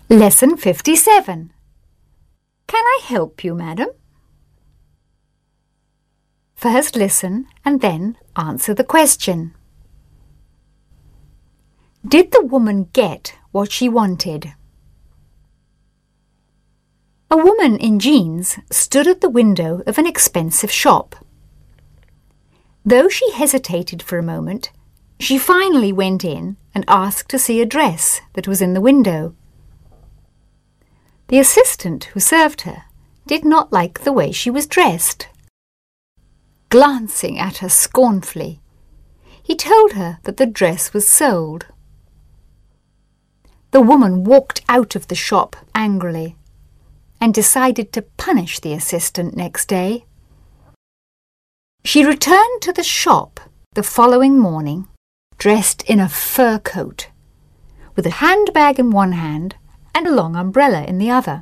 Lesson 57. Can I help you, madam? First listen and then answer the question. Did the woman get what she wanted? A woman in jeans stood at the window of an expensive shop. Though she hesitated for a moment, she finally went in and asked to see a dress that was in the window. The assistant who served her did not like the way she was dressed. Glancing at her scornfully, he told her that the dress was sold. The woman walked out of the shop angrily and decided to punish the assistant next day. She returned to the shop the following morning, dressed in a fur coat, with a handbag in one hand and a long umbrella in the other.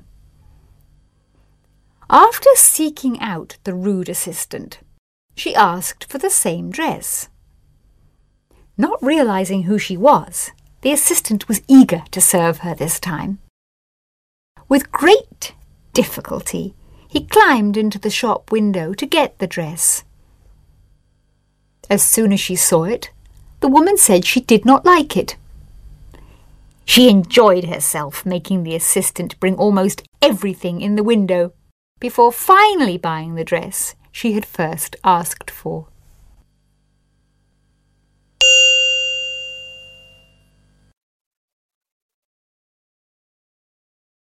After seeking out the rude assistant, she asked for the same dress. Not realizing who she was, the assistant was eager to serve her this time. With great difficulty, he climbed into the shop window to get the dress. As soon as she saw it, the woman said she did not like it. She enjoyed herself making the assistant bring almost everything in the window before finally buying the dress she had first asked for.